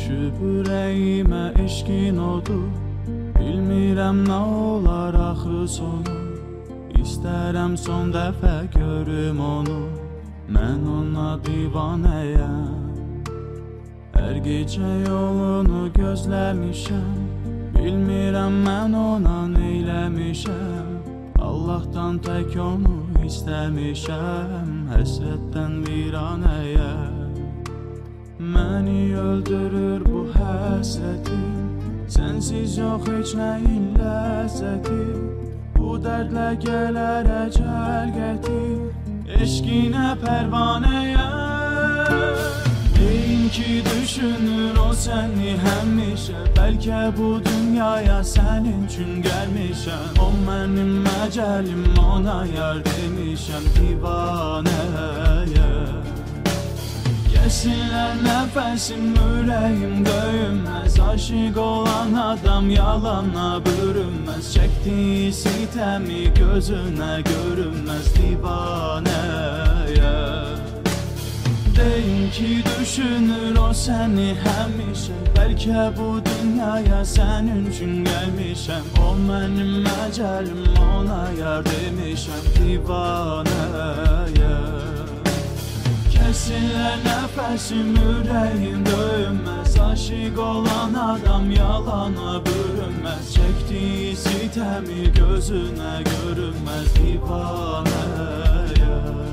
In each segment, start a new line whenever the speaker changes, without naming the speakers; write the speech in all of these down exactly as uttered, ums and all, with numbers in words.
Düşüb ürəyimə eşqin odu, bilmirəm nə olar axı sonu. İstərəm son dəfə görüm onu, mən ona divanəyəm. Hər gecə yolunu gözləmişəm, bilmirəm mən ona neyləmişəm. Allah'tan tək onu istəmişəm, həsrətdən viranəyəm. Məni öldürür bu həsrətim, sənsiz yox heç nəyin ləzzəti. Bu dərdlə gələr əcəl gətir, eşqinə pərvanəyəm. Deyin ki düşünür o səni həmişə, bəlkə bu dünyaya sənin üçün gəlmişəm. O mənim əcəlim, ona yar demişəm, divanəyəm. Kəsinlər nəfəsim, ürəyim döyünməz, aşiq olan adam yalana bürünməz. Çəkdiyi sitəmi gözünə görünməz, divanəyəm. Deyin ki düşünür o səni həmişə, bəlkə bu dünyaya sənin üçün gəlmişəm. O mənim əcəlim, ona yar demişəm, divanəyəm. Kəsinlər nəfəsim, ürəyim döyünməz, aşiq olan adam yalana bürünməz. Çəkdiyi sitəmi gözünə görünməz, divanəyəm.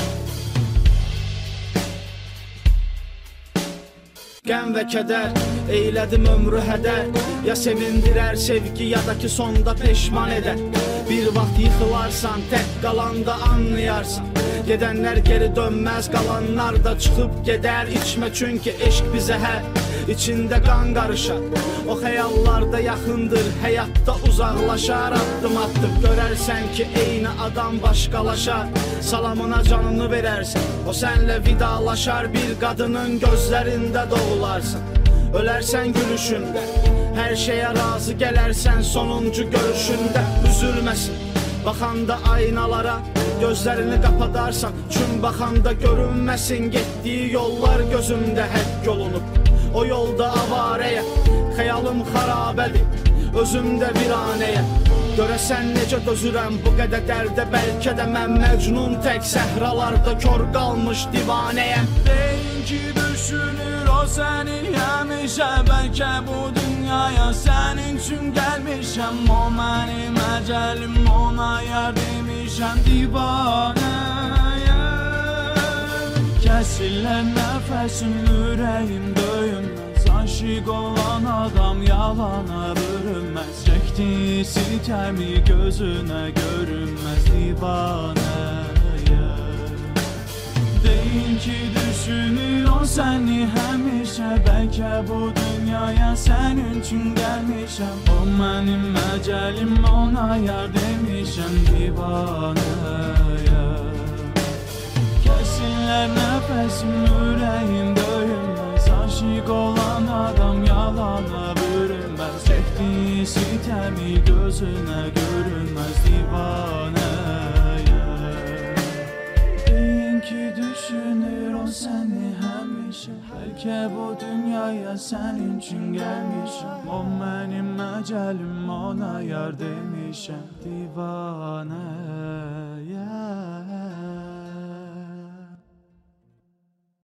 Qəm və kədər, eylədim ömrü hədər. Ya sevindirər sevgi, ya da ki sonda peşman edər. Bir vaxt yıxılarsan, tək qalanda anlayarsan. Gedənlər geri dönməz, qalanlar da çıxıb gedər. İçmə çünki eşq bir zəhər, içində qan qarışar. O xəyallarda yaxındır, həyatda uzaqlaşar. Addım atdım, görərsən ki eyni adam başqalaşar. Salamına canını verərsən, o sənlə vidalaşar. Bir qadının gözlərində doğularsın, ölərsən gülüşündə. Hər şeyə razı gələrsən sonuncu görüşündə. Üzülməsin, baxanda aynalara gözlərini qapadarsan. Çün baxanda görünməsin, getdiyi yollar gözümdə həkk olunub. O yolda avarəyə, xəyalım xarabədir, özümdə viranəyə. Görəsən necə dözürəm bu qədər dərdə, bəlkə də mən məcnun tək səhralarda kör qalmış divanəyəm.
Deyin ki düşünür o səni həmişə, bəlkə bu dünyaya sənin üçün gəlmişəm. O mənim əcəlim, ona yar demişəm, divanəyəm. Kəsillər nəfəsim, ürəyim döyünməz, aşiq olan adam yalana bürünməz. Çəkdiyi sitəmi gözünə görünməz, divanəyəm. Deyin ki düşünür o səni həmişə, bəlkə bu dünyaya sənin üçün gəlmişəm. O mənim əcəlim, ona yar demişəm, divanəyəm. Kəsinlər nəfəsim, ürəyim döyünməz, aşiq olan adam yalana bürünməz. Çəkdiyi sitəmi gözünə görünməz, divanəyəm. Deyin ki düşünür o səni həmişə, bəlkə bu dünyaya sənin üçün gəlmişəm. O mənim əcəlim, ona yar demişəm, divanəyəm.